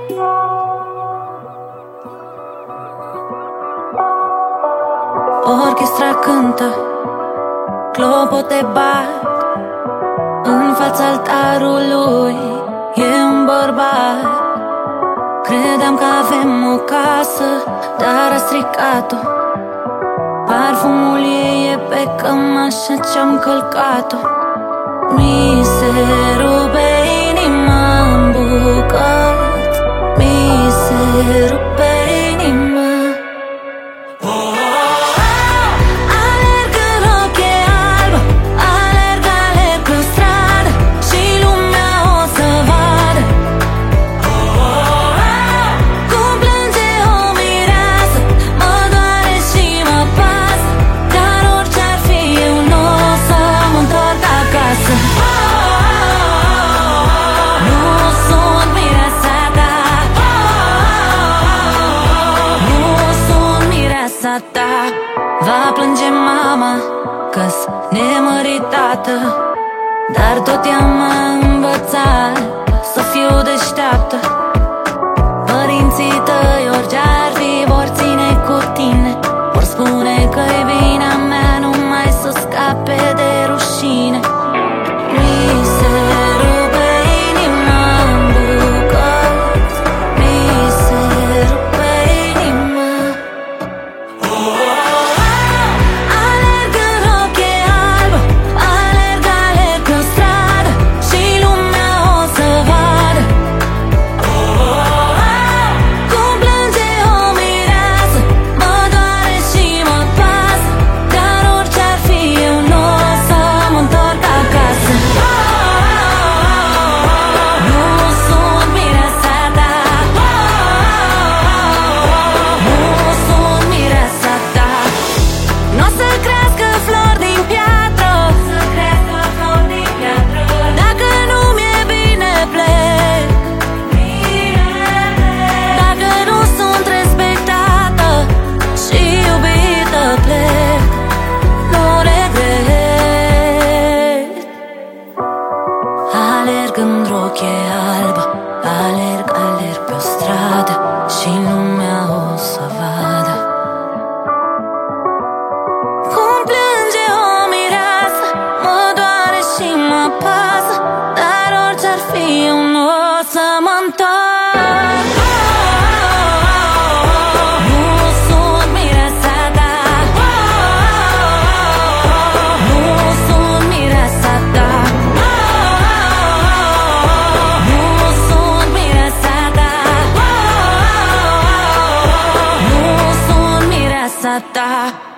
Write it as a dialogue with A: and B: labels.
A: Orchestra cântă, clopote bat în fața altarului, e un bărbat. Credeam că avem o casă, dar a stricat-o. Parfumul ei e pe cămașa ce-am călcat-o. Mi se rupe inima în bucăți, mi se rupe inima. Va plânge mama că-s nemăritată, dar tot ea m-a învățat să fiu deșteaptă. Părinții tăi orice ar fi vor ține cu tine, vor spune că-i vina mea numai să scape de rușine. Mi se rupe inima în bucăți, mi se rupe inima. Alerg în rochie albă, alerg, alerg pe-o stradă și lumea o să vadă cum plânge o mireasă, mă doare și mă pasă, dar orice-ar fi eu nu o să mă întorc. Nu sunt mireasa ta, nu sunt mireasa ta. Ta